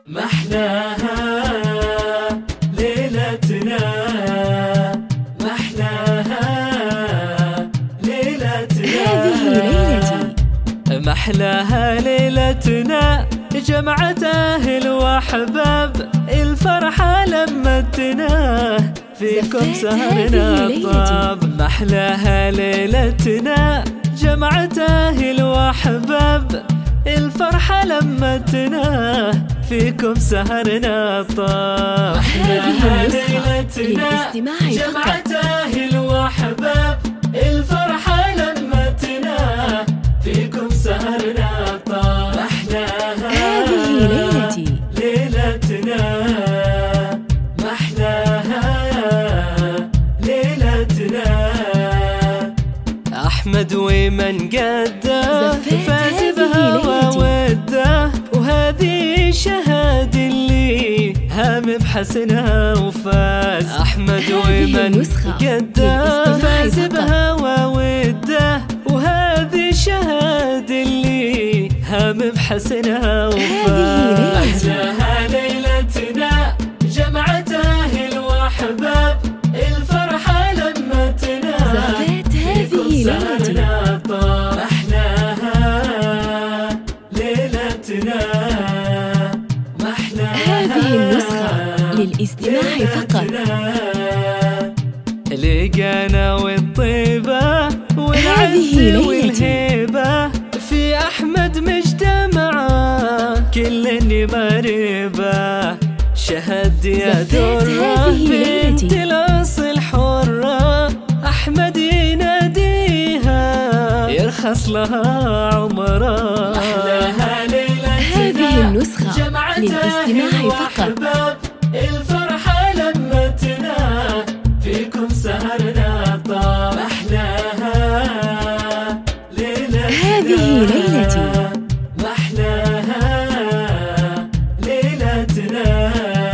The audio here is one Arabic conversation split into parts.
محلاها ليلتنا، محلاها ليلتنا، هذه ليلتي. محلاها ليلتنا، جمعت أهل وأحباب، الفرحة لمتنا، فيكم سهرنا الطاب. محلاها ليلتنا، جمعت أهل وأحباب، الفرحة لمتنا، فيكم سهرنا الطاب. محلاها ليلتنا، جمعت أهل وأحباب، الفرحة لمتنا، فيكم سهرنا الطاب. محلاها هذه ليلتي، ليلتنا، محلاها ليلتنا. أحمد ومن قده فاز بهوى وده، وهذه شهاد اللي هام بحسنها وفاز. أحمد ومن قده فاز بهوى وده، وهذه شهاد اللي هام بحسنها وفاز. محلاها ليلتنا، جمعت أهل وأحباب، الفرحة لمتنا، هذه ليلتي. محلاها ليلتنا، محلاها هذه النسخة للاستماع فقط. لقانا والطيبة والعز والهيبة، في أحمد مجتمعة كل مريبة. شهد يا درة بنت الأصل حرة، أحمد يناديها يرخص لها عمره. محلاها ليلتنا، هذه النسخة للاستماع فقط. الفرحة لمتنا، فيكم سهرنا طاب. محلاها ليلتنا، هذه ليلتي. محلاها ليلتنا.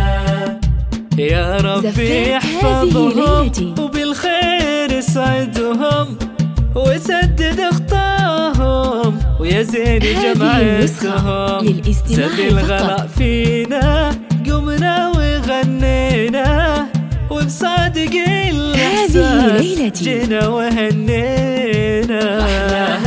يا ربي يحفظهم وبالخير يسعدهم، ويسدد اخطاهم، ويزين جمعتهم. سد الغلاء فينا، قمنا وغنينا، وبصادق الإحساس جينا وهنينا.